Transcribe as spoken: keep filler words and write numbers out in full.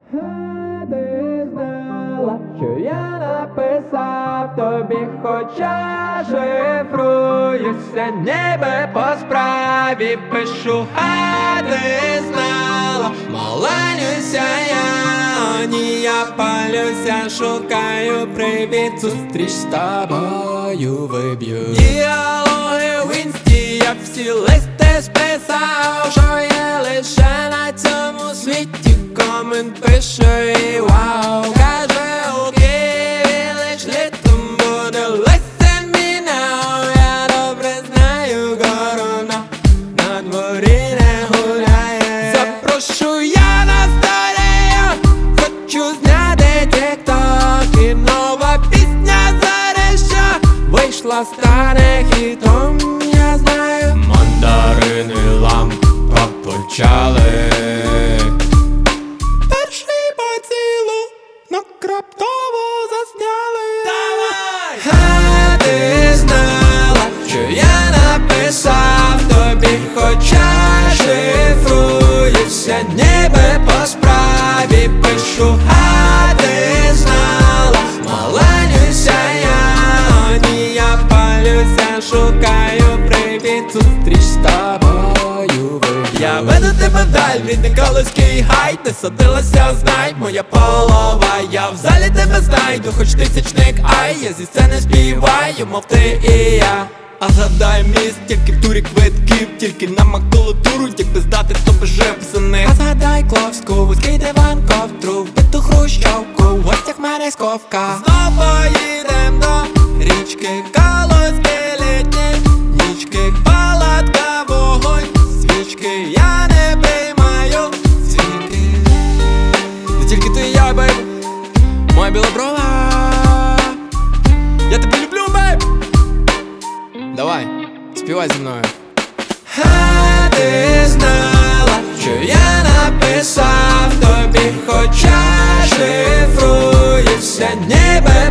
А ти знала, що я написав тобі, хоча шифруюся, ніби по справі пишу. А ти знала, маленюся я, ні, я палюся, шукаю привід, зустріч з тобою виб'ю. Діалоги в інсті, я всі листи списав, що є лише на цьому світі. Комент пише і вау, каже у Києві лиш літом буде listen me now. Я добре знаю, корона на дворі не гуляє. Запрошую я на старію, хочу зняти тік-ток, і нова пісня зареща вийшла, стане хітом, я знаю. Мандарини лампа почали. Раптово засняли. Давай! А ти знала, що я написав тобі, хоча шифруюся, ніби по справі пишу. А ти знала, маленюся я, ні, я палюся, шукаю привід, зустріч з тобою. Я веду тебе вдаль, рідний Калузький гай, ти садилася, знай, моя полова. Я в залі тебе знайду, хоч тисячник, ай, я зі сцени співаю, мов ти і я. А згадай міст, тільки в турі квитків, тільки на макулатуру, якби здати, то би жив за них. А згадай Кловську, вузький диван, ковтру, вбиту хрущовку, в гостях мене сковка. Знов поїдем до річки Калузькі літні, нічки, палатка, вогонь, свічки, я не приймаю світи. Не тільки ти і я, бейб, моя білоброва, я тебе люблю, бейб. Давай, співай зі мною. А ти знала, що я написав тобі, хоча шифруюся, ніби